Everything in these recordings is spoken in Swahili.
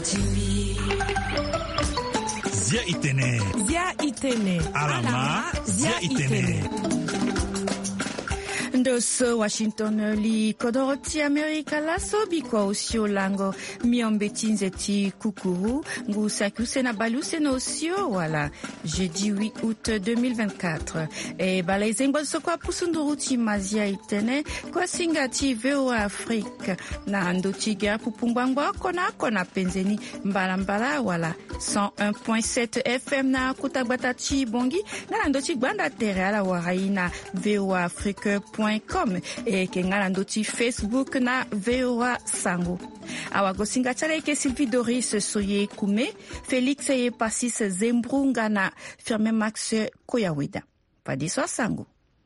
Zia itene. Alama zia itene. Ndoso Washington li kodoroti Amerika la sobi kwa usio lango miombe tinzeti kukuru ngu sakuse na baluse no usio wala jeudi 8 août 2024 e balaizengo sokwa pusunduruti mazia itene kwa singati VOA Afrique na ndotiga pupungwangwa kona penzeni mbala wala 101.7 FM na kutagbatachi bongi na ndoti gbanda tere ala waraina VOA Afrique.com e kengala ndoti Facebook na VOA Sango. Awagosinga chareke Sylvie Doris Soye Kume, Félix Ye Passis Zembrunga na Firme Max Koyaweda. Padiswa Sango.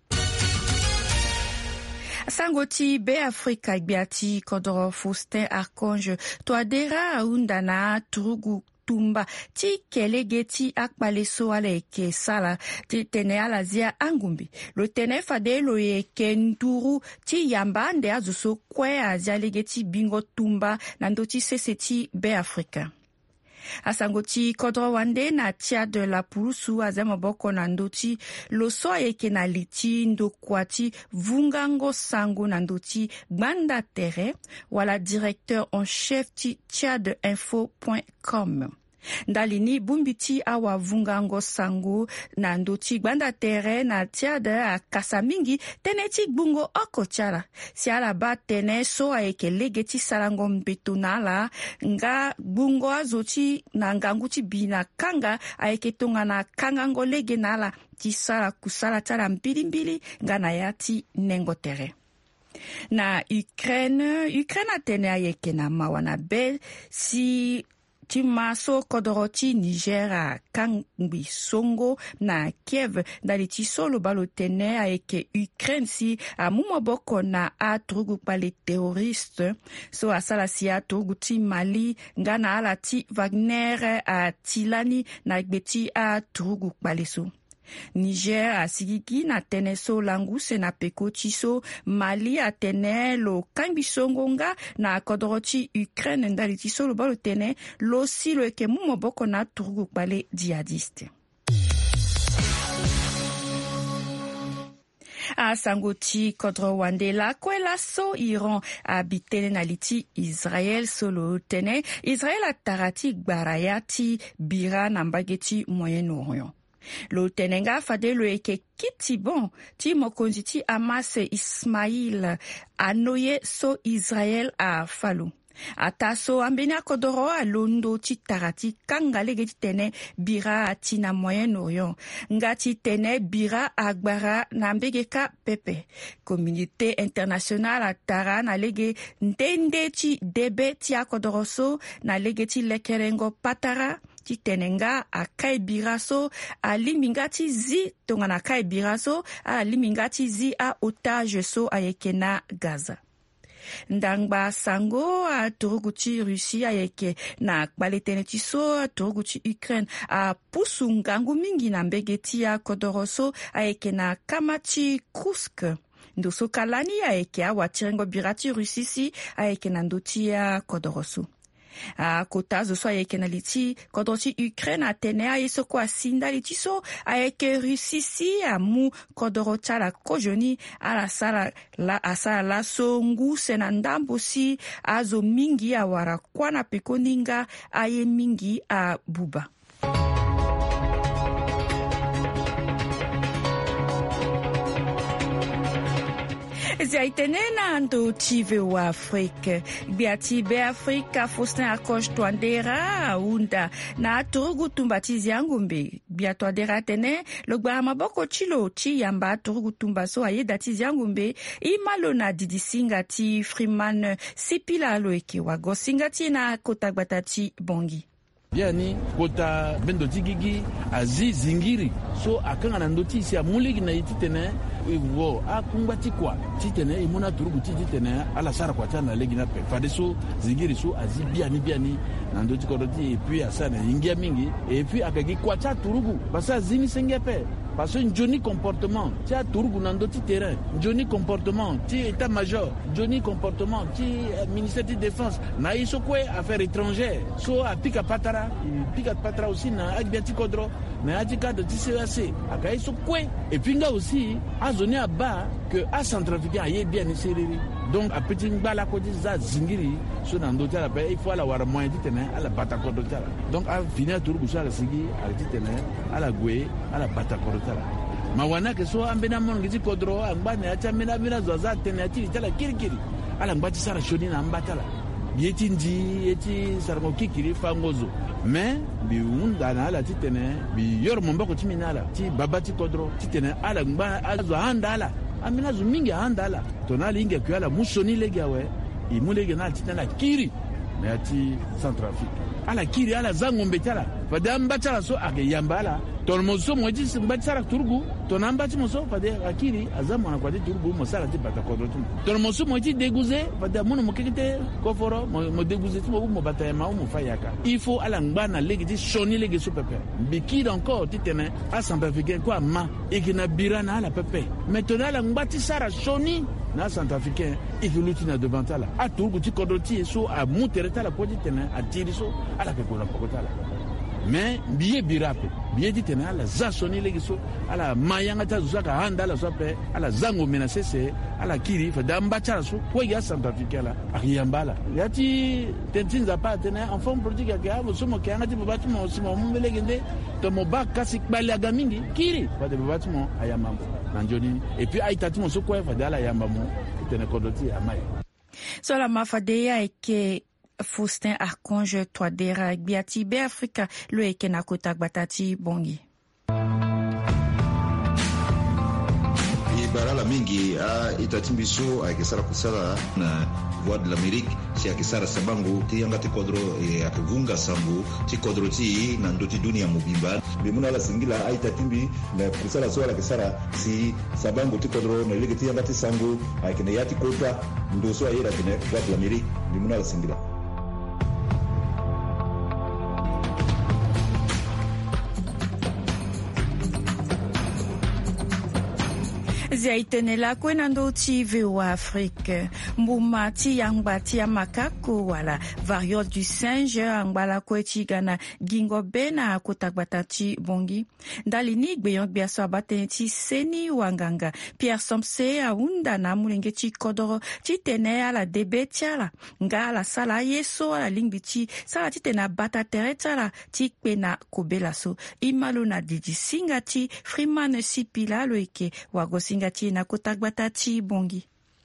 Sango ti be Afrika biati Kodoro Faustin Archange Toadera Undana Turugu Tumba ti kelegeti akpaleso ale ke sala ti tene ala zia angumbi lo tene fade lo ye kenduru ti yamba ande azuso kwe azia legeti bingo tumba nando ti seseti be Afrika asango ti kodro wande na tia de la pulusu azema boko nando ti lo so yeke na liti ndo kwati vungango sango nando ti gbanda tere wala directeur en chef ti tiadeinfo.com ndalini bumbiti awa vungango sango na ndoti gbanda tere na tiada a kasamingi teneti bungo okochara si ala ba tene so ayeke legeti salango mbetonala nga bungo azoti na nganguti bina kanga ayeke tonga na kangango lege nala ti sala kusala tala mbilimbili nga na yati nengo tere na Ukraine atene ayeke na mawana be si Timaso kodoroti Niger Kangbi Songo na Kiev dali tisolo balotene aeke Ukraine si amumo boko na atrugu pale terroriste so asala si atrugu ti Mali ngana ala ti Wagner a tilani na gbeti atrugu pale so. Niger asigiki na tene so languse na peko chiso Mali atene lo kambisongonga na kodoroti Ukraine ndali tiso lo balo tene lo silo eke mumo boko na turgu pale jihadiste. Sangoti kodro wande la kwela so Iran abitene na liti Israel solo tene Israel atarati gbarayati bira na mbageti Moyen-Orient. Lo tenenga fade lo eke kiti bon ti mokonzi ti Hamas Ismail anoye so Israel a falu. Ata so ambenia kodoro a londo ti tarati kanga lege ti tene bira ti na Moyen-Orient. Nga ti tene bira agbara na mbegeka pepe. Communauté internationale atara na lege ndende ti debe ti akodoro so na lege ti lekerengo patara ti tenenga a kai biraso a limingati zi tongana kai biraso a limingati zi a otage so a yekena Gaza. Ndangba sango a turuguti Russie a yeke na kbaletene ti so a turuguti Ukraine a pusungangu mingi na mbegeti a kodoroso a yeke na kamati Kursk. Ndoso kalani a yeke a watirengo birati Russie si a yeke na ndoti a kodoroso. Kota zo so ayeke na liti kodrosi Ukraine atene ayeso kwa sinda liti so ayeke Russie si amu kodoro tala kojoni ala sala la so nguse na ndambo si azo mingi awara kwa na pekoninga aye mingi a buba. Zaitenena ndo tive wa Afrique. Biati be Afrika Faustin Archange Toadera unda na turugu tumbatizi yangumbe. Biato adera tene logba maboko chilo chi yamba turugu tumbaso aye datizi yangumbe. Imalo na didisinga ti Freeman sipila loeke wago singa ti na kotagbatachi bongi. Yani kota bendo tigigi azi zingiri so akanga na ndoti si amuligi na ititene wo akumbati kwa titene imuna turugu titene ala sara kwa tana legi na pe fade so zingiri so azi biani na ndoti kodoti et puis asana ingia mingi et puis akagi kwa cha turugu basa zimi sengepe parce que Johnny comportement ti a turgu nando ti terrain, Johnny comportement ti état major, Johnny comportement ti ministère de défense na iso kwe affaires étrangères so a pika patara aussi na agbiati kodro na adika de ti CAC aka iso kwe et puis nga aussi a zone à bas que a centrafricain aye bien serré donc a petit ngala ko ti za zingiri so nando ti ala pe il faut la war moyen ti tene ala bata kodro ti ala donc a finir turgu so ala sigi ala ti tene ala gwe ala bata kodro ti ala mawana ke so ambena mon ngi kodro ambane acha mina zoza tene ati tala kirikiri ala ngati sara shoni na ambatala yeti ndi yeti sarmo kikiri fangozo mais bi unda na ala titene bi yor momba ko timinala ti babati kodro titene ala ngba azo handala amina zo mingi handala tonali inge kyala musoni legawe imulege na titena kiri mais ati Centrafrique ala kiri ala zangombe tala fadamba tala so ake yambala ton moso moji mbatsara turgu ton ambati moso fade akiri azamu na kwadi turgu mosala ti bata kodro ton moso moji dégoûté fade mono mokekete koforo mo dégoûté ti mo bata ma mo fayaka il faut ala ngana legi ti shoni legi so pepe bikid encore ti tene a Centrafricain quoi ma ikina birana ala pepe maintenant ala ngati sara shoni na Centrafricain ikulutina devant ala a turgu ti kodro ti so a mutereta la podi tene a tiriso ala ke ko na pokotala mais biye birape biye dit tena ala za soni legiso ala mayanga ta zaka handa ala sope ala zango menacese ala kiri fa damba cha so ko ya Centrafricain la akiyambala yati tentinza pa tena en forme politique ya mo somo ke ngati babatu mo simo mbelegende to mo bakasi balaga mingi kiri fa de babatu mo ayamambo nanjoni et puis aitati mo so ko fa dala yambamo tena kodoti amai so la mafadeya eke Faustin Archange Twadera Biati Be Africa lo eke na kota batati bongi ibara la mingi itatimbiso akisara kusala na Voix de l'Amérique si akisara sabangu ti yanga ti kodro akivunga sambu ti kodro ti na ndoti dunia mubimba bimuna la singila aitatimbi na kusala so akisara si sabangu ti kodro na lege ti yanga ti sangu akine yati kota ndoso ayera kine Voix de l'Amérique bimuna la singila Ziaitenela kwenando ti VOA Afrique. Mbuma ti yangba ti ya makako wala variole du singe angbala kwe ti gana gingo bena kotagbata ti bongi. Dalini gbeyon gbeaso abaten ti seni wanganga. Pierre Somse aunda na mulenge ti kodoro ti tene ala debe tiala. Nga ala sala yeso ala lingbi ti sala ti tena bata tere tiala ti kpena kobela so. Imalo na didi singa ti Freeman Sipila loike wagosinga ti na kotagbata ti bongi.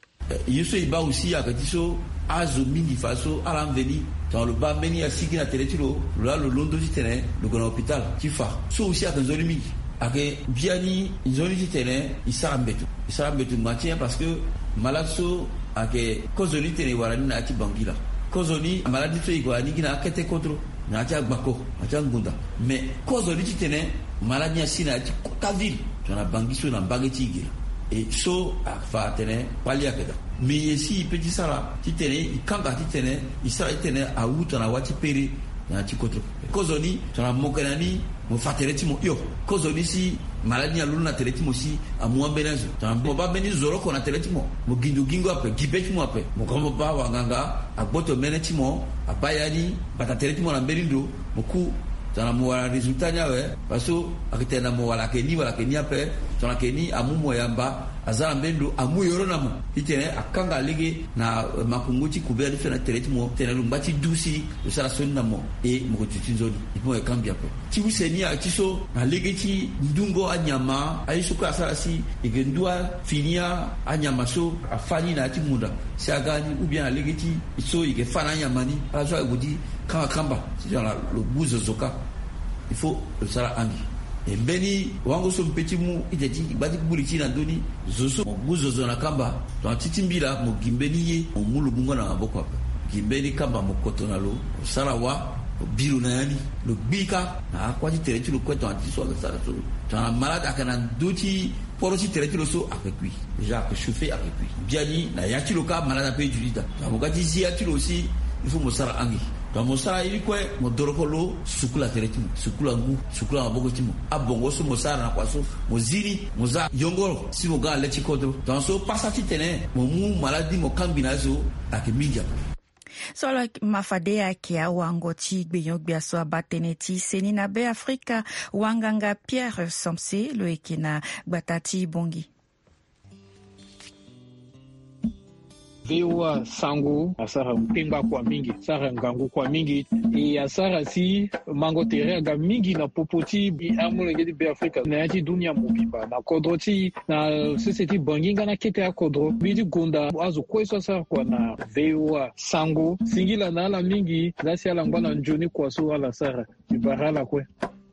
Yeso iba aussi akatiso azo mingi faso alamveni dans le bas meni asiki na teletiro là le londo ti tene le grand hôpital ti fa so aussi akanzoli mingi ake biani nzoli ti tene isara mbetu matin parce que malade so ake kozoli tene warani na ti bangila kozoli malade to igwani kina akete kontro na ti agbako na ti ngunda mais kozoli ti tene malade asina ti kaville tona bangiso na mbangeti igila et so fa tene palia keda mais ici petit sala ti tene ikanga ti tene isara tene a wuta na wati pere na ti kotro kozoni tona mokanani mo fatele ti mo yo kozoni si maladi ya lulu na tele ti mo si a mo benazo tona mo ba beni zoro ko na tele ti mo gingo ape gibe ti mo ape mo ko ba wanganga a boto mene ti mo a bayani bata tele ti mo na mberindo mo ku tona mo wala resultat nyawe paso akitenda mo wala keni ape tona keni amumo yamba azala mbendo amu yoro namo itene akanga lege na makunguti kubeli fena teleti mo tena lumbati dusi usala soni namo e mo titinzoni ipo e kambia pe ti useni a tiso na lege ti ndungo anyama aiso ko asala si igendua finia anyama so afani na ti munda siagani ou bien na lege ti so ige fana anyamani aso agudi kamba si dans le buzo zoka il faut usala angi e mbeni wango so mpeti mu iteti bati kubuliti na ndoni zoso guzozo na kamba to titimbila mo gimbeni ye mo mulu bunga na maboko hapa gimbeni kamba mo kotona lo sala wa biru na yani lo bika na kwati tereti lo kweto antiso ga sala so ta malade akana doti porosi tereti lo so akekui déjà que chauffer akekui biani na yati lo ka malade pe julita ta mo gati si yati lo si il faut mo sala angi donc mosala ili kwe modorokolo sukula teretimu sukula ngu sukula maboko timu abongo so mosala na kwaso moziri moza yongoro si moga lechi kodro donc so pasati tene momu maladi mokambi nazo akimija Solo mafade yake ya wangoti gbeyongbe so abateneti seni na be Afrika wanganga Pierre Samse lo ekena batati bongi. VOA sango asara mpemba kwa mingi asara ngangu kwa mingi e asara si mango terega mingi na popoti bi amulengedi be Afrika na yati dunia mobimba na kodroti na society banginga na kete ya kodro bidi gonda azo kweso asara kwa na VOA sango singila na ala mingi zasi ala ngwana njoni kwa so ala sara ibarala kwe.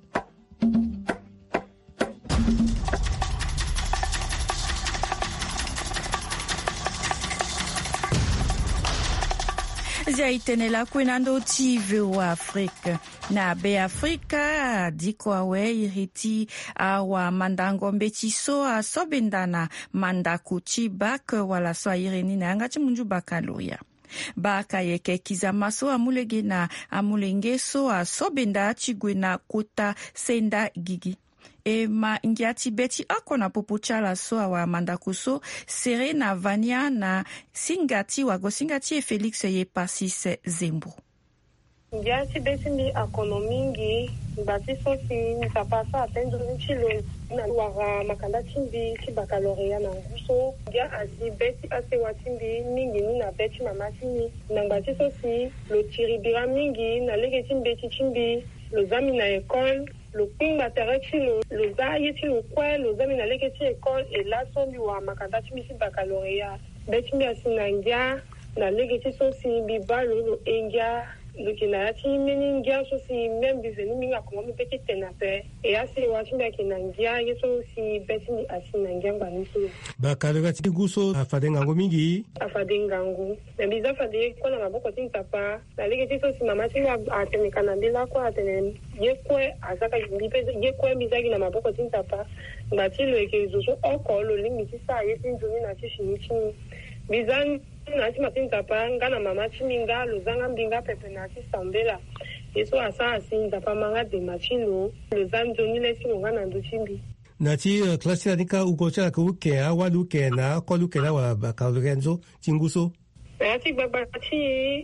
Zia itenela kwenando TV wa Afrika na be Afrika diko awe iriti awa mandango mbetiso asobendana mandakuchi bak wala so ireni na ngati munju bakaloya baka yeke kizamaso amulege na amulenge so asobenda chigwe na kota senda gigi ma ngiati beti akona popuchala so awa mandakuso sere na vania na singati wago singati Felix ye pasis zembo ngiati beti ni akonomingi bati so si nitapasa atendo nchilo na wara makanda chimbi chibakalorea na nguso ngia asi beti ase watimbi mingi ni na beti mamati ni na bati so si lo tiribira mingi na lege chimbi lo zami na école le pinga tereti le za yeti le kwe le zami na leketi école et là sombi wa makanda chimisi baccalauréat beti mi asinangia na leketi so si biba lo engia le kinati meningia so si même bizeni minga ko mo petit tenape et asi wa chimba kinangia yeso si beti mi asinangia ngwaniso baccalauréat nguso afadenga ngomingi afadenga ngo na biza fade ko na maboko tinzapa na leketi so si mama tinga atenekana ndela ko atenen yekwe azaka yekwe bizagi na maboko tinzapa ngati lo ekezoso okolo limiti sa yeti nzuni na chishinichi bizani nati matinzapa ngana mama chiminga lozanga mbinga pepe nati sambela yeso asa asinzapa manga de machino lozanzo nile ngana nduchimbi nati klasi nika ukocha kuke awalu kena kolu kena wa baccalauréat tinguso nati babati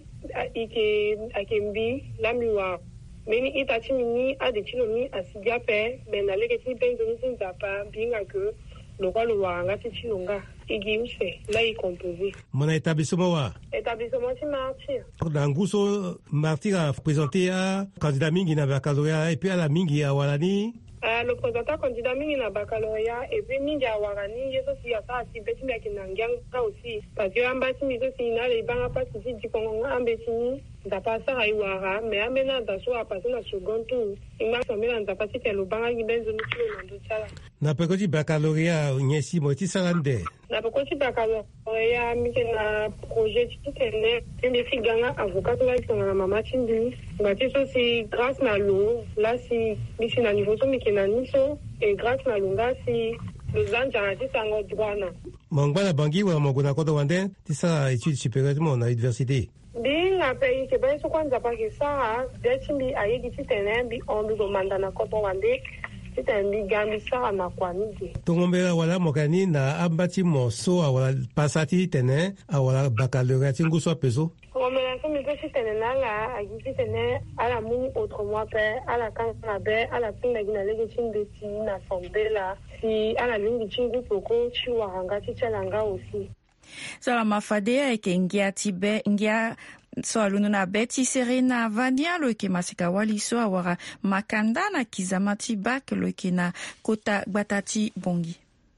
akembi lamiwa meni itachi mini adechino mi asigape menaleke ti benzo ni tinzapa binga ke lokalo wanga ti chilonga igi use la y composé mon établissement ti martyr dans nguso martyr a présenté à candidat mingi na baccalauréat et puis à la mingi a walani le présentant candidat mingi na baccalauréat et puis mingi a warani yeso si asa si beti mi kinangianga aussi parce que ambati mi so si na le banga pas si di kongo ambeti ni ndapasa aiwara mais amena daso a passer na second tour ima somela ndapasi ke lo banga gibenzo ni kilo ndo chala na pekoti baccalauréat nyesi moti salande na pekoti baccalauréat mi na projet titene tende figanga avocat to la na mama chindi ngati so si grâce na lo là si mi na niveau so mi kenani so et grâce na lunga si le zanja ti sango droit mongwana bangi wa mogona kodo wande tisa études supérieures mo na université Being a pays que ben so kwanza pakisa dechimbi ayegi titene bi ondu do mandana koto wande titembi gambi sa na kwanije tongombera wala mokani na ambati moso awala pasati tene awala baccalauréat nguso peso tongombera so mi pesi tene nala agi tene ala muni autrement pe ala kanka be ala pinga gina lege chimbe ti na fombela si ala lingi chingu poko chiwa hanga chichalanga aussi Sala mafadea eke ngia tibe ngia so alunu na beti serena vania lo eke masika wali so awara makanda na kizamati bak lo eke na kota batati bongi.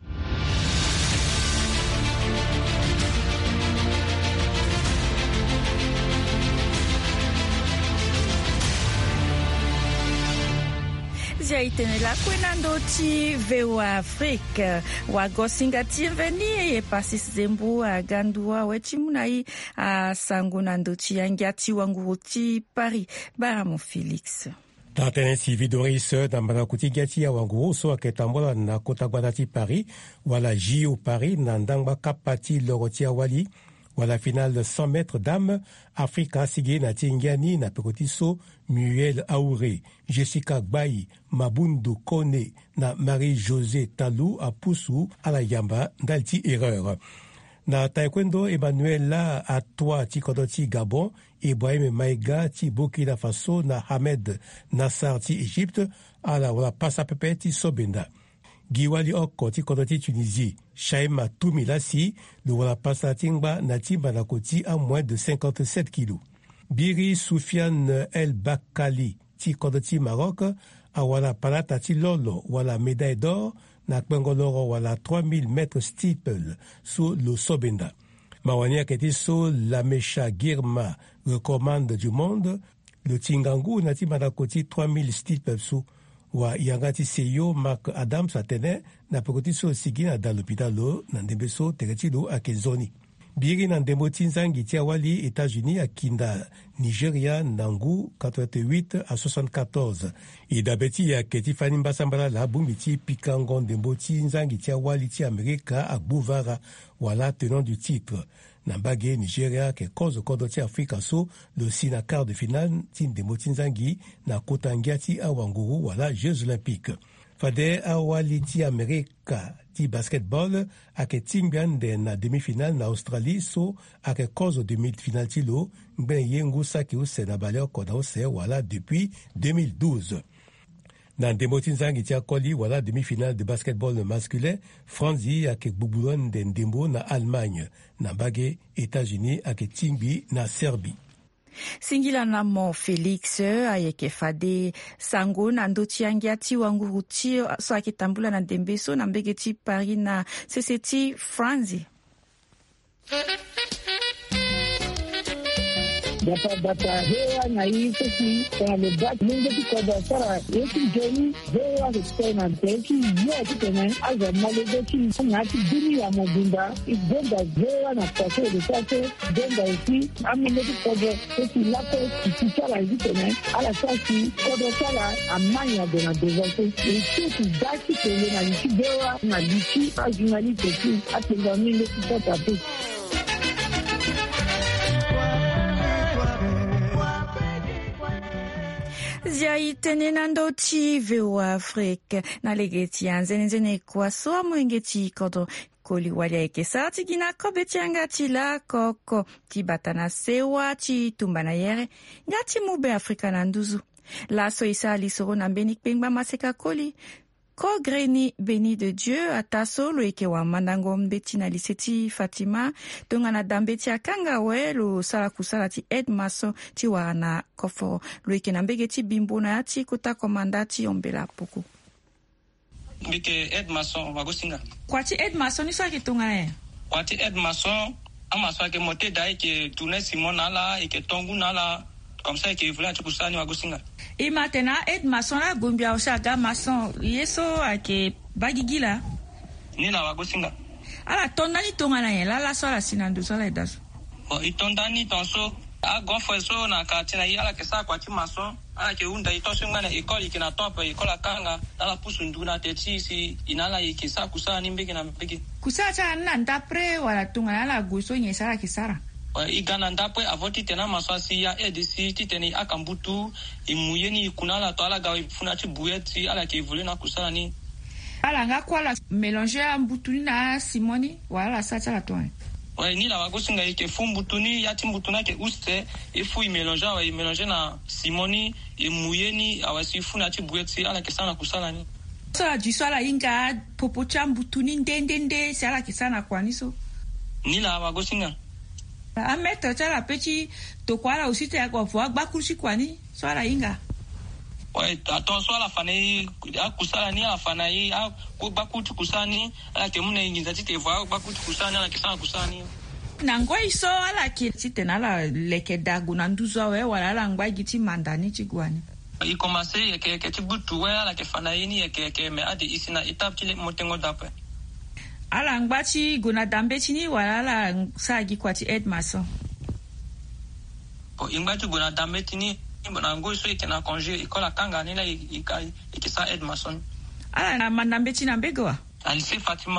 Zia itenela kwenando ti VOA Afrique wagosinga tirveni e pasis zembu agandua wechimunai sangunando ti angiati wangu ti Paris baramo Felix. Tatene Sylvie Doris dambana kutigati ya wangu so aketambola na kota gwada ti Paris wala J au Paris na ndangba kapati loroti awali Wala finale de 100 mètres dames, Afrika sige na Tingiani na Pekotiso, Muel Aouré, Jessica Gbayi, Mabundu Kone na Marie-José Talou a Poussou à la Yamba d'Alti Erreur. Na taekwondo, Emmanuela Atoa ti Kodoti Gabon, Ibrahim Maïga ti Burkina Faso na Hamed Nassar ti Égypte à la wala Passapepe ti Sobenda. Giwali Oko ti Kodoti Tunisie, Shaima Toumilasi, le wala Passatingba na Timba na Koti à moins de 57 kilos. Biri Soufiane El Bakali ti Kodoti Maroc, à wala Palata ti Lolo, wala médaille d'or, na Kwengoloro wala 3000 mètres steeple sous le Sobenda. Mawania Ketiso, la Mecha Girma, recommande du monde, le Tingangu nati Manakoti 3000 steeple sous wa Yangati Seyo, Mark Adams Atene, na Pekotiso Sigina dans l'hôpital na Ndembeso Teretilo à Kenzoni. Biri na Ndembo Tinzangi Tiawali, États-Unis à Kinda, Nigeria, Nangu, 88 à 74. Et d'abeti à Ketifani Mbasambala, la Bumbiti, Pikangon, Ndembo Tinzangi Tiawali, Ti Amerika, à Bouvara, voilà tenant du titre. Nambage, Nigeria, ke cause Kodoti Afrika so, le sina quart de finale, Tin Ndembo Tinzangi, na Kotangiati à Wanguru, voilà Jeux Olympiques. Fade awali ti Amerika ti basketball ake timbian de na demi-finale na Australie so ake cause demi-finale ti lo ngben yengu saki use na baleo koda use wala depuis 2012. Na Ndembo Tinzangi ti akoli wala demi-finale de basketball masculin Franzi ake Bubulon de Ndembo na Allemagne na bage États-Unis ake timbi na Serbie. Singila na mo Felix ayeke fade sango na ndoti yangia ti wanguru ti so akitambula na Ndembeso na mbege ti Paris na seseti Franzi. Data hewa na hii sisi kwa mbaki mungu tukoda sara yeki jeni hewa kutena teki ya kitene aza mwalego ki ngati dini ya mobimba ibonda hewa na pase de pase bonda isi amene tukoda sisi lako kitala kitene ala sasi kodo sala amanya de na devante isi daki tele na isi hewa na lisi ajunali teki atenda mile kitata pe. Zia itene na ndoti VOA Afrique na legeti ya nzene kwa soa mwengeti kodo koli wali eke sa tigina kobeti ngati la koko ti batana sewa ti tumbana yere ngati mube Afrika na nduzu la so isa lisoro na benik pengba maseka koli ko greni béni de Dieu ataso lo eke wa mandango mbeti na liseti Fatima donga na dambeti akanga we lo sala kusala ti Ed Maso ti wana kofo lo eke na mbege ti bimbo na ti kota komanda ti ombela poko mbeke Ed Maso wagosinga kwa ti Ed Maso ni sa ki tonga e kwa ti Ed Maso amaso ake mote da eke tourner Simon ala eke tongu nala comme ça que voulait tukusani wagosinga et maintenant Ed Mason la gombia oshaga mason yeso ake bagigila ni la wagosinga ala tondani tongana yela la so la sinando so la edaso o itondani tonso a gonfo so na katina yala ke sa kwa ti mason ala ke unda itoso ngana école ke na top école kanga ala pusundu na teti si inala yake sa kusani mbege na mbege kusacha na ndapre wala tongana la goso nyesara kisara igana ndapwe avoti tena maswasi ya edisi titeni akambutu imuyeni kunala to ala gawe funa ti bueti ala ke vule na kusala ni ala nga kwala mélanger mbutuni na simoni wala sacha la toin ni la wagosinga yake fumbutuni ya timbutuna ke uste ifu mélanger na simoni imuyeni awasi funa ti bueti ala ke sana kusala ni so du sala inga popocha mbutuni ndendende sala ke sana kwaniso ni la wagosinga ameto chala pechi to kwala usite yako fwa bakushi kwani swala inga ouais attends swala fane akusala ni afana yi bakutu kusani ala ke muna ingiza tite fwa bakutu kusani ala kisana kusani nango iso ala ki tite la leke dagu na nduzo we wala la ngwa giti mandani chigwani i commencer yeke tibutu we ala ke fana yi ni yeke me adi isina étape tile motengo dape ala ngbachi gona dambe chini wala la sagi kwa ti Ed Mason po ingbachi gona dambe chini mbona ngo so ikena congé école kanga ni na ikisa Ed Mason ala na mandambe chini ambegwa ali se Fatima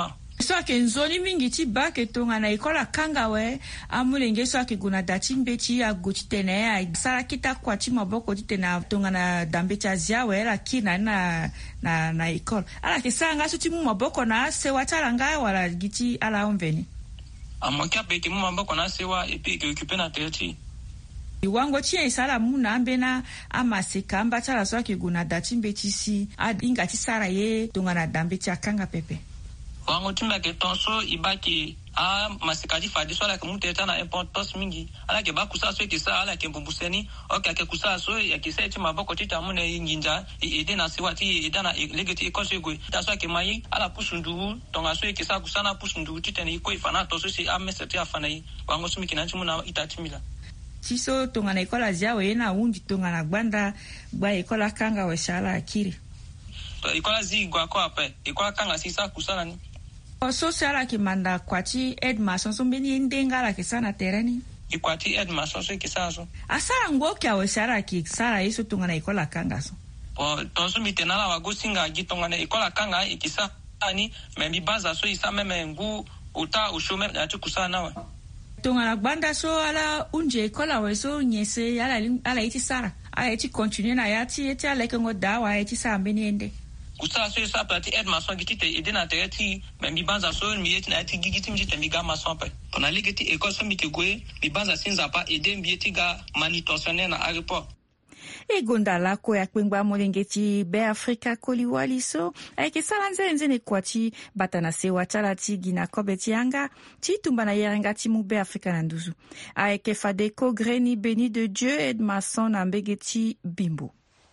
so ake nzoni mingi ti ba ke tonga na ikola kanga we amulenge so ake guna dati mbeti ya gochitene ya sara kita kwa ti maboko titena tonga na dambeti azia we la kina na ikola ala ke sanga so ti mu maboko na se watala nga wala giti ala onveni amokia beti mu maboko na se wa epi ke occupé na terti iwango tia isala muna ambena amaseka ambatala so ake guna dati mbeti si inga ti sara ye tonga na dambeti akanga pepe wango timba ke tonso ibaki masika ti fadi so ala ke muteta na importance mingi ala ke bakusa so ke sa ala ke mbuseni oka ke kusa so ya ke sa ti maboko ti tamune nginja ede na siwa ti ede na legeti ikoso go ta so ke mai ala pusundu tonga so ke sa kusana pusundu ti teni ko ifana to so si amese ti afana yi wango sumi kinanchi muna itatimila tiso tonga na ikola ziawe yena undi tonga na gbanda gba ikola kanga we shala akiri to ikola zi gwa ko ape ikola kanga sisa kusana ni so shala ki manda kwati Edmason so mbeni ndengala ke sana tereni ikwati Edmason so ke saso asara ngokia we shala ki sara iso tonga na ikola kanga so tonso mitenala wa gosinga gitonga na ikola kanga ikisa ani membi baza so isa meme ngu uta ushome ya tukusana wa tonga na gbanda so ala unje kola we so nyese ala iti sara ala iti continue na yati eti ala kengo dawa iti sa mbeni ende kusa so sa plati Edmason gitite edena tereti membi banza so mieti na ati gigiti mjite miga masompe ona ligeti ekoso mikegwe mi banza sinza pa ede mbieti ga manutentionnaire na aéroport egonda lako ya kwengba molengeti be Afrika koliwali so ayeke sala nzene kwati batana se watala ti gina kobeti yanga ti tumba na yerenga ti mu be Afrika na nduzu ayeke fadeko greni béni de Dieu Edmason na mbegeti bimbo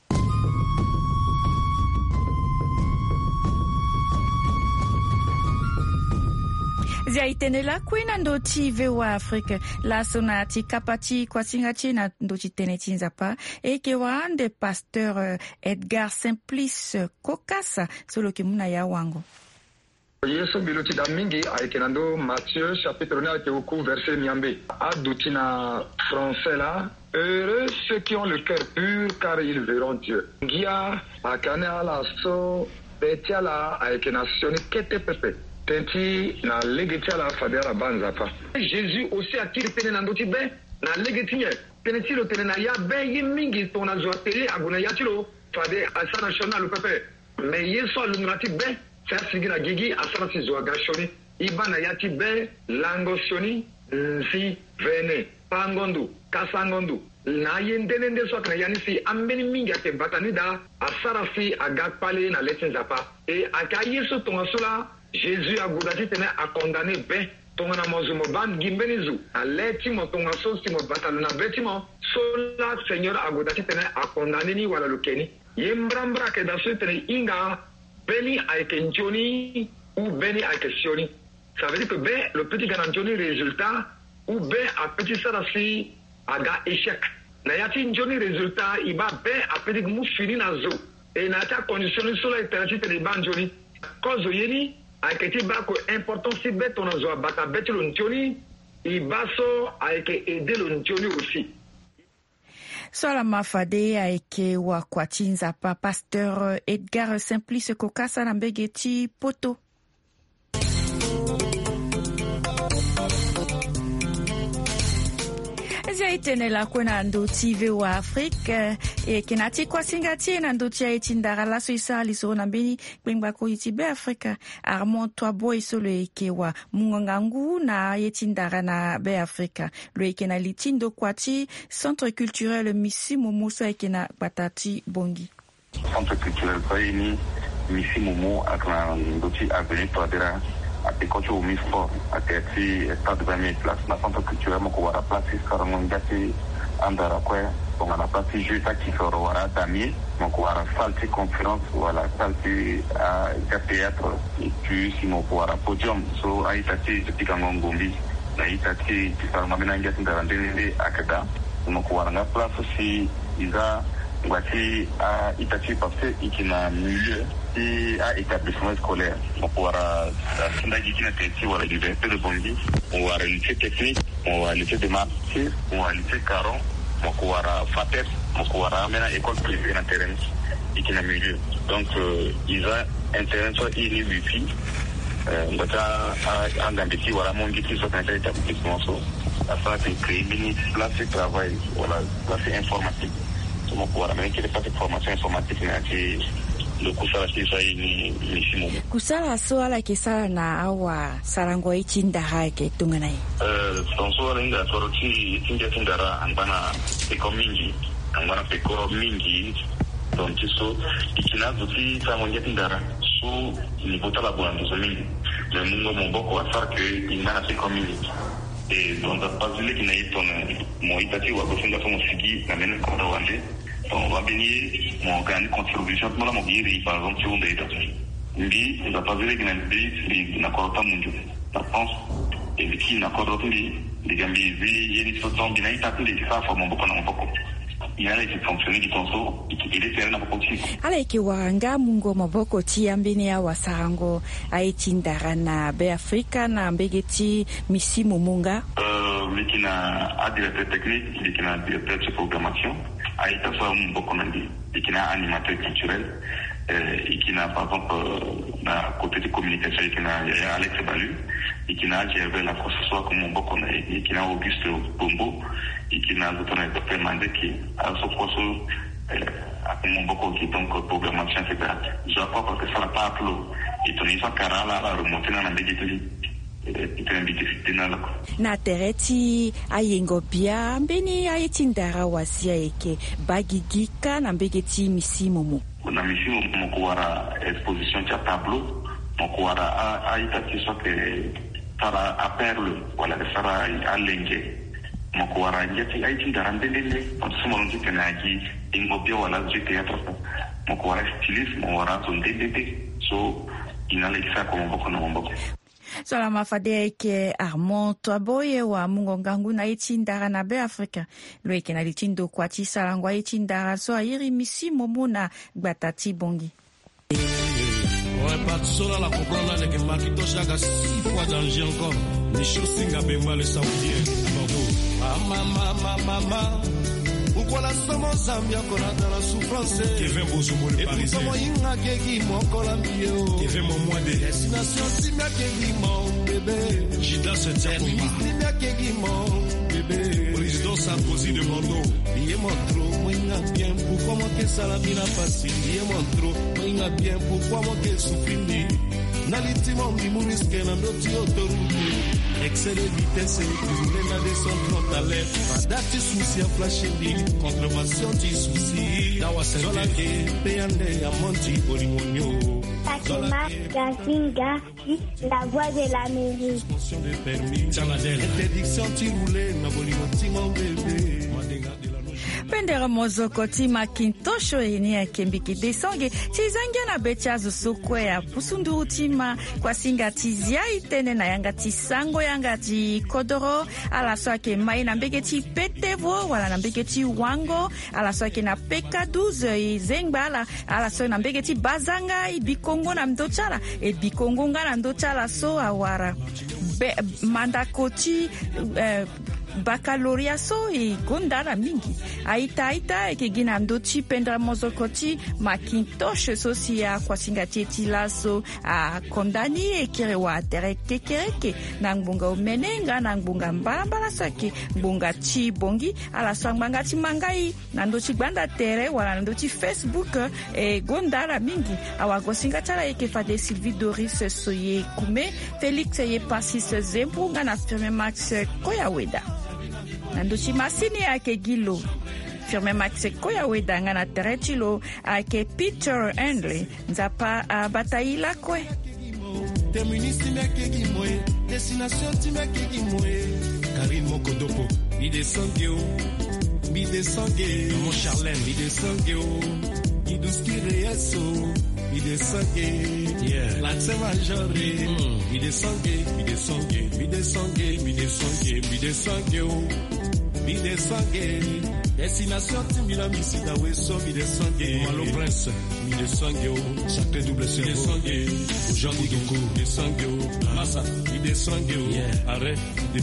zia itenela kwena ndoti vewa Afrika la sonati kapati kwa singati na ndoti teneti nzapa eke waande pasteur Edgar Simplice Kokasa solo kimuna ya wango Yesu biloti da mingi aikenando Matthieu chapitre 9 ke uku verset miambe aduti na français là heureux ceux qui ont le cœur pur car ils verront Dieu ngia akane ala so betiala aikenasioni kete pepe tenti na legeti ala fadera banza pa Jésus aussi atire pene na ndoti be na legeti nye pene tilo tene na ya be yimingi tona zo tele aguna ya tilo fade asana shona lu pepe mais yeso alungrati be sa sigina gigi asana si zo gashoni ibana yati be lango shoni nsi vene pangondu kasangondu na yendene nde so kana yanisi ambeni mingi ake batanida asara si agapale na letinza pa e akayeso tonga sola Jésus a goudati tene a condamné ben tonga na mozumo ban gimbenizu a leti mo tonga so si mo batalu na betimo sola Seigneur a goudati tene a condamné ni wala lukeni yembrambra ke da so tene inga beni a kenjoni ou beni a questioni ça veut dire que ben le petit gananjoni résultat ou ben a petit sarasi aga échec na yati njoni résultat iba ben a petit mu fini na zo et na ta condition sola eternité tene banjoni cause yeni aketi bako important si beto na zo bata beti lo ntioni ibaso aike ede lo ntioni aussi Sola mafade aike wa kwatinza pa pasteur Edgar Simplice Kokasa na mbegeti poto zia itenela kwena ndoti vewa Afrika e kenati kwa singati na ndoti ya itindara laso isa lisoro na mbeni kwengba ko iti be Afrika Armand Twabo isolo eke wa mungangangu na itindara na be Afrika lo eke na litindo kwati Centre culturel Misi Momo so eke na batati bongi Centre culturel Paini Misi Momo akna ndoti avenue Twadera apikocho umispo akati stade 20 place na centre culturel moko wara place karango ngati andara kwe bonga na place juita kisoro wara damier moko wara salti conférence wala salti théâtre et puis simo wara podium so aitati tikango ngombi na itati kisarama mina ngati ndarandele akada moko wara na place si iza ngati itati parce ikina milieu et à établissement scolaire pour la guidine technique ou la liberté de Bongi ou à lycée technique ou à lycée de martyr ou à lycée caron ou à FATEP ou à maintenant école privée dans terrain et qui n'a milieu donc ils ont un terrain soit il wifi ngota angambiti wala mongi kiso kana ta kukimonso afin de créer une place de travail voilà place informatique donc voilà mais qu'il pas de formation informatique mais le kusala kisa ni simu kusala swala kisa na awa sarango ichinda hake tungana donc swala inga soroti tindara angana peko mingi donc so ikina duti samonja tindara so ni botala bwanzo mingi le mungo mboko afar que ingana peko mingi et donc pas vile kina itona mo itati wa kufunga somo sigi na mena kwa wande on va bénir mon gagne contribution pour la mobile par exemple sur des dates ndi on va pas vile kina ndi na kwa tamunjo na pense et qui na kwa rotuli les gambi vi yeni soton bina itati les fa forme mboko na mboko yana ki fonctionner qui conso il est faire na mboko ala ikiwanga mungo maboko tiambini ya wasango aitindara na be Afrika na mbegeti misimu munga likina a directeur technique likina directeur de programmation aita fa mboko nandi likina animateur culturel ikina par exemple na côté de communication ikina Alex Balu ikina géré la processus comme mboko na ikina Auguste Bombo ikina zotona Dr Mandeki also koso mboko qui donc programmation etc. Je crois parce que ça n'a pas appelé et ton isa karala la remonter na mbegeti na tereti ayengo pia mbeni aitindara wasia eke bagigika na mbegeti misimu mu kuna misimu mkuwara exposition cha tableau mkuwara aita kiso ke tara aperle wala sara alenge mkuwara njeti aitindara mbelele msumo nji kenaki ingo pia wala ji teatro mkuwara styliste mkuwara sondebebe so inalekisa kwa mboko na mboko so la mafadeke Armand Twaboye wa mungongangu na itindara na be Afrika loike na litindo kwa tisarangwa itindara so ayiri misimo muna gbatati bongi ouais pas sola la comprendre avec Makitosha ga 6 fois danger encore ni chosinga bemba le saoudien mama ukola somo zambia kona la souffrance Kevin Bozomo le parisien et puis inga keki mokola mbio Kevin moi de destination simia keki mon bébé Jida se tient simia keki mon bébé président Sarkozy de Bordeaux il montre moi bien pourquoi moi que salamina facile il montre moi bien pourquoi moi que souffrir nalitimo mimuriske na ndoti autoroute excès de vitesse et la descente frontale padati souci à flasher dit contrevention du souci dawa sola ke peande ya monti bolimonyo Fatima Gazinga la voix de l'Amérique interdiction tiroulé na bolimonti mon bébé pendera mozoko ti Makintosho eni ya kembiki desonge tizangia na bechazo sokwe ya pusunduru tima kwa singa tizia itene na yanga tisango yanga ti kodoro ala soake mai na mbege ti petevo wala na mbege ti wango ala soake na peka 12 zengbala ala soake na mbege ti bazanga ibikongo na mdochala e bikongo nga na mdochala so awara mandakoti baccalauréat so e gondara mingi aita ekegina ndoti pendra mozokoti Makintosho so sia kwa singatieti laso a kondani ekirewa terekekereke na ngbunga umenenga na ngbunga mbala sake ngbunga chi bongi ala swanganga ti mangai na ndoti gbanda tere wala ndoti Facebook e gondara mingi awago singatala ekefade Sylvie Doris soye kume Felix ye Pasis Zempu ngana Firme Max Koyaweda nandochi masini yake gilo Firme Max Koyaweda ngana terechilo ake Peter Henley nzapa bataila kwe terministe meke gimoe destination ti meke gimoe Karine Mokodopo ide sangeo mon Charlène ide sangeo iduskire yeso ide sangue la majoré ide sangue destination timila misida weso ide sangue malo prince ide sangue sacré double cerveau Jean Didoko ide sangue massa ide sangue arrêt ide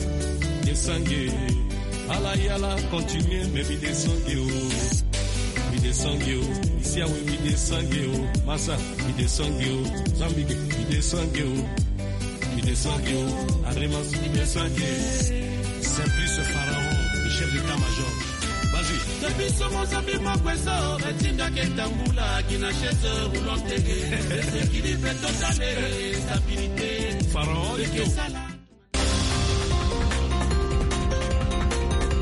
sangue ala yala continue mais ide sangue Midesangyo, Isiawi Midesangyo, Massa Midesangyo, Zambige Midesangyo, Midesangyo, Adremas Midesangyo, Simplice Pharaon, le chef d'état-major. Vas-y. Depuis ce Mozambique, ma poisson, Retinda Kentambula, qui n'a chaise roulant, équilibre total et stabilité. Pharaon,